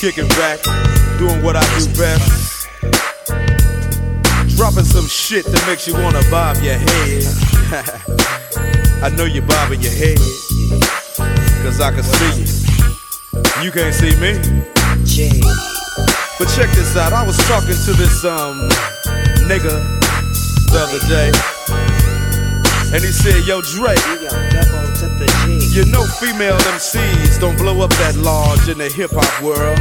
kicking back, doing what I do best. Dropping some shit that makes you wanna bob your head. I know you're bobbing your head, cause I can see you. You can't see me. But check this out, I was talking to this nigga the other day, and he said, yo Drake, you know female MCs don't blow up that large in the hip hop world.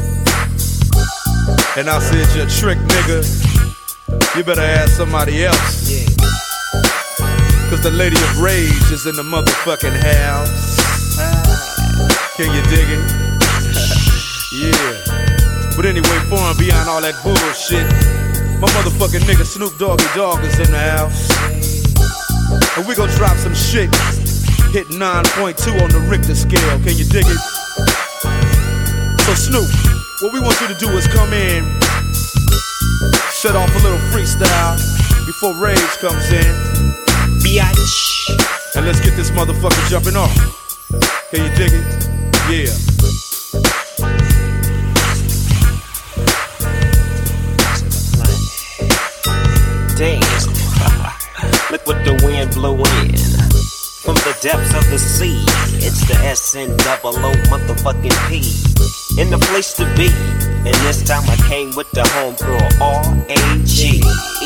And I said, you're a trick nigga, you better ask somebody else, cause the lady of rage is in the motherfucking house. Can you dig it? Yeah. But anyway, far and beyond all that bullshit, my motherfucking nigga Snoop Doggy Dogg is in the house. And we gon' drop some shit, hit 9.2 on the Richter scale. Can you dig it? So Snoop, what we want you to do is come in, set off a little freestyle before Rage comes in. Biatch. And let's get this motherfucker jumping off. Can you dig it? Yeah. Damn, look what the wind blew in from the depths of the sea. It's the SNOO motherfucking P in the place to be. And this time I came with the homegirl R-A-G-E.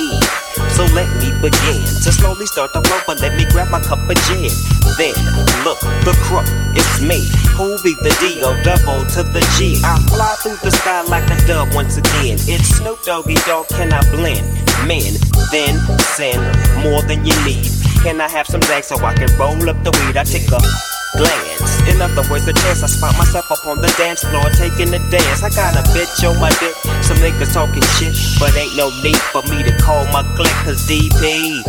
So let me begin to slowly start the flow, but let me grab my cup of gin. Then look, the crook, it's me. Who be the D-O double to the G? I fly through the sky like a dove once again. It's Snoop Doggy Dogg, can I blend? Men, then send more than you need. Can I have some Zang so I can roll up the weed? I take a glance. In other words, the chance I spot myself up on the dance floor taking a dance. I got a bitch on my dick, some niggas talking shit, but ain't no need for me to call my clique, cause DP,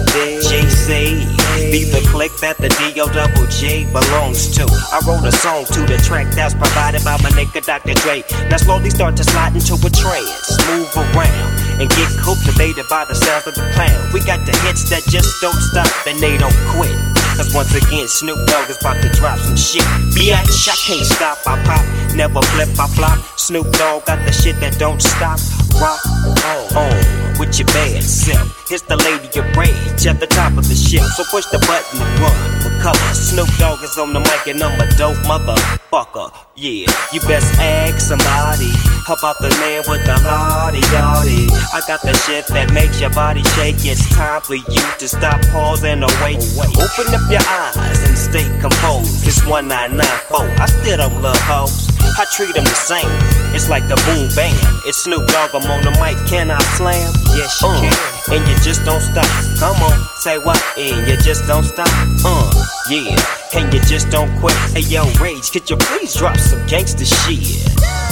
GC, be the clique that the D-O-double-G belongs to. I wrote a song to the track that's provided by my nigga Dr. Dre. Now slowly start to slide into a trance, move around and get cultivated by the sounds of the clown. We got the hits that just don't stop and they don't quit. Cause once again, Snoop Dogg is about to drop some shit. Bitch, I can't stop, I pop, never flip, I flop. Snoop Dogg got the shit that don't stop. Rock on with your bad self. Here's the lady of rage at the top of the ship. So push the button and run for cover. Snoop Dogg is on the mic and I'm a dope motherfucker. Yeah, you best ask somebody about the man with the hardy. I got the shit that makes your body shake. It's time for you to stop, pause, and awake. Open up your eyes and stay composed. It's 1994. I still don't love hoes. I treat them the same. It's like the boom bam. It's Snoop Dogg, I'm on the mic. Can I slam? Yes, you can. And you just don't stop. Come on, say what? And you just don't stop. Yeah. And you just don't quit. Hey yo, Rage, could you please drop some gangsta shit?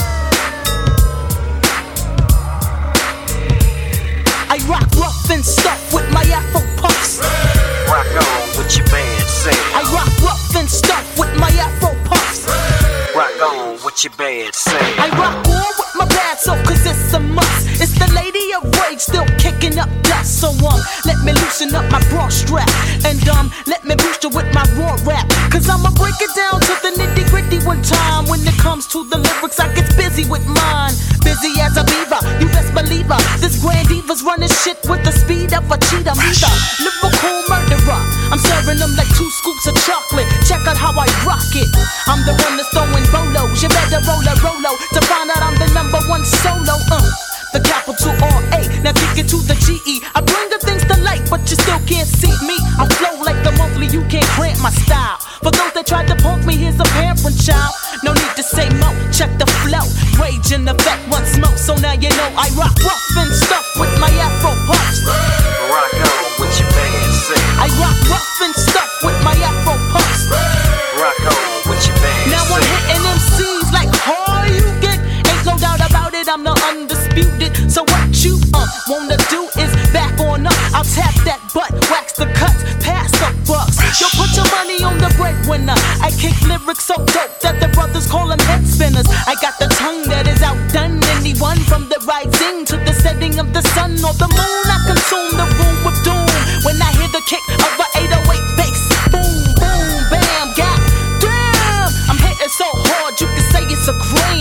I rock rough and stuff with my Afro puffs. Rock on with your band self. I rock rough and stuff with my Afro puffs. Rock on with your bad self. I rock on with my bad self cause it's a must. It's the lady of rage still kicking up dust. So let me loosen up my bra strap. And let me boost you with my raw rap. Cause I'ma break it down to the nitty gritty one time. When it comes to the lyrics I get busy with mine. Busy as a beaver, you best believe her. This grand diva's running shit with the speed of a cheetah. Me the lyrical murderer, I'm serving them like 2 scoops of chocolate. Check out how I rock it. I'm the one that's throwing bolos. You better roll a Rolo to find out I'm the #1 solo. The capital R-A, now kick it to the G-E. I bring the things to light, but you still can't see me. I flow like the monthly, you can't cramp my style. For those that tried to punk me, here's a parent child. No need to say mo, check the flow. Rage in effect, one smoke, so now you know I rock rough and stuff with my Afro puffs. Rock on with your band self. I rock rough and stuff with my Afro puffs. Rock on with your band now I'm hitting MCs like how you get. Ain't no doubt about it, I'm the undisputed. So what you wanna do is back on up. I'll tap that butt, wax the cuts, pass the bucks. Yo, put your money on the breadwinner. I kick lyrics so dope that the brothers call them head spinners. I got the tongue that is outdone anyone. From the rising to the setting of the sun or the moon, I consume the room with doom. When I hear the kick of a 808 bass, boom, boom, bam, god damn. I'm hitting so hard you can say it's a grand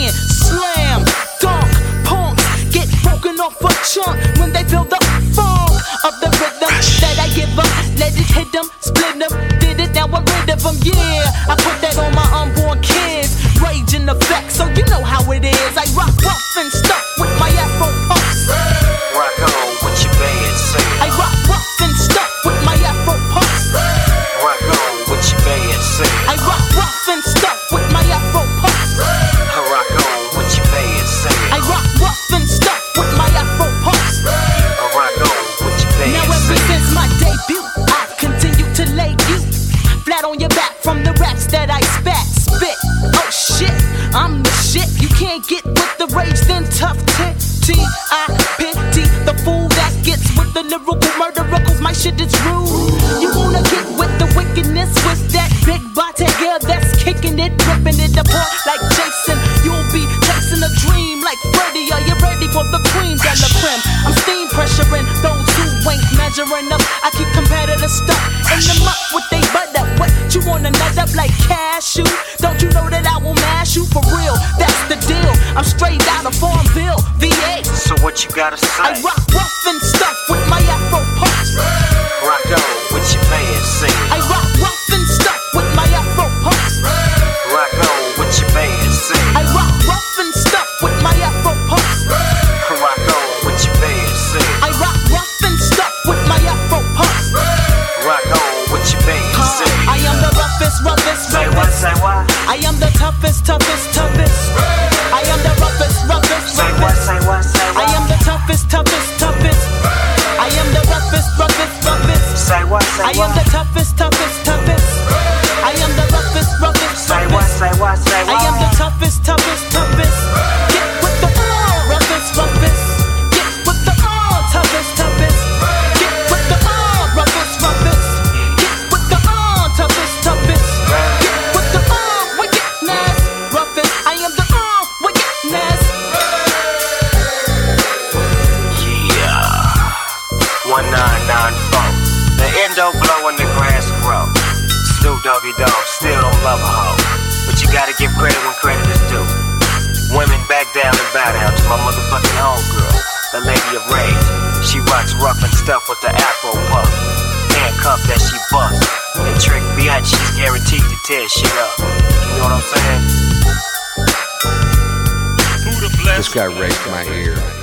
slam dunk. Punks get broken off a chunk when they feel the funk of the rhythm that I give them. Let it hit them, split them, did it, now I'm rid of them. Yeah, I put that on my unborn kids. Rage in effect, so you know how it is. I rock rough and stuff with my Afro puffs. Rock on with your band, say it. I rock rough and stuff with my Afro puffs. Rock on with your band, say it. I rock rough and stuff with my Afro puffs. Rock on with your band, say it. I rock rough and stuff with my Afro puffs. Rock on with your band, Now ever say it. since my debut, I've continued to lay you flat on your back from the raps that I spit. Oh shit, I'm the shit. You can't get with the rage, then tough T. I pity the fool that gets with the lyrical murderer, cause my shit is rude. You wanna get with the wickedness with that big body girl that's kicking it, ripping it apart like Jason. You'll be chasing a dream like Freddy. Are you ready for the cream de la creme? I'm steam pressuring those who ain't measuring up. I keep competitive stuff in the muck with they butt up. What you wanna nut up like cashew? Don't you know that I will mash you for real? That's the deal. I'm straight out of Farmville, VA. So what you gotta say? I rock rough and stuff with my Afro puffs. Rock on with your band, say it. I rock rough and stuff with my Afro puffs. Rock on with your band, say it. I rock rough and stuff with my Afro puffs. Rock on with your band, say it. I rock rough and stuff with my Afro puffs. Rock on with your band, say it. I am the roughest. Say what, say what? I am the toughest. I am the roughest. Say what, say what, say what? I am the toughest. I am the roughest. Say what, say I am what? the toughest. I am the roughest. Say what, say what, say what? I am the toughest. Get with the roughest. Get with the toughest. Get with the roughest. Get with the toughest. Get with the wickedness. Roughest. I am the wickedness. Yeah. 1994. The endo glow and the grass grow. Snoop Doggy Dogg still don't love a hoe, but you gotta give credit when credit is due. Women back down and bow down to my motherfucking homegirl, the lady of rage. She rocks rough and stuff with the Afro puff, handcuff that she bust, and Trick Biatch, she's guaranteed to tear shit up. You know what I'm saying? This guy raked my ear.